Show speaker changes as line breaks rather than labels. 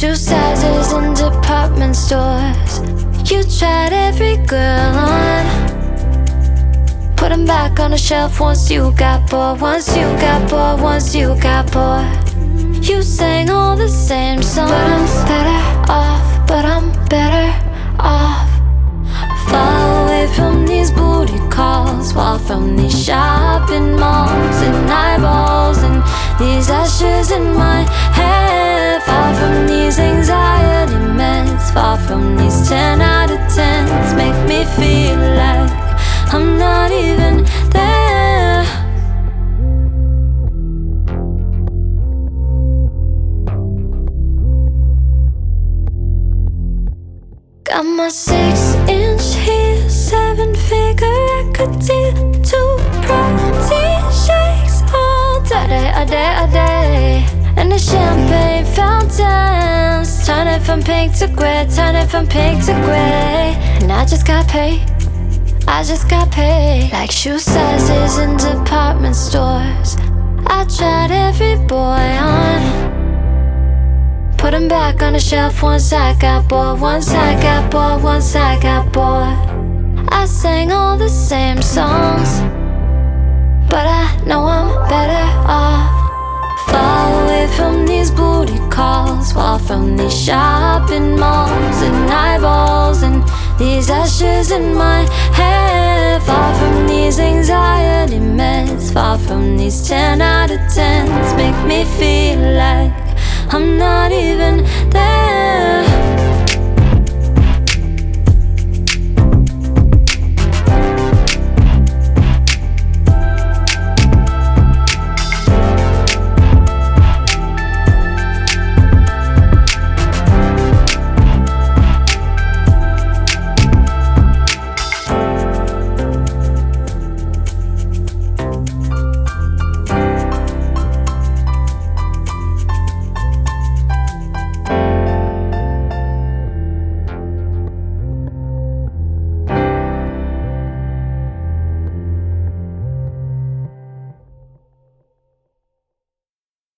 shoe sizes in department stores. You tried every girl on, put them back on the shelf once you got bored. Once you got bored, once you got bored. You sang all the same songs, but I'm better off, but I'm better off. Far away from these booty calls, far from these shopping malls and eyeballs and these ashes in my hair. Far from these anxiety meds, far from these 10 out of 10s. Make me feel like I'm not even there. Got my 6-inch heels, 7-figure record deal, 2 protein shakes all day, a day, a day. And the champagne fountains, turn it from pink to grey, turn it from pink to grey. And I just got paid, I just got paid. Like shoe sizes in department stores. I tried every boy on, put them back on the shelf once I got bored. Once I got bored, once I got bored. I sang all the same songs, but I know I'm better off. Far away from these booty calls, far from these shopping malls and eyeballs and these ashes in my hair. Far from these anxiety meds, far from these 10 out of 10s. Make me feel like I'm not even there.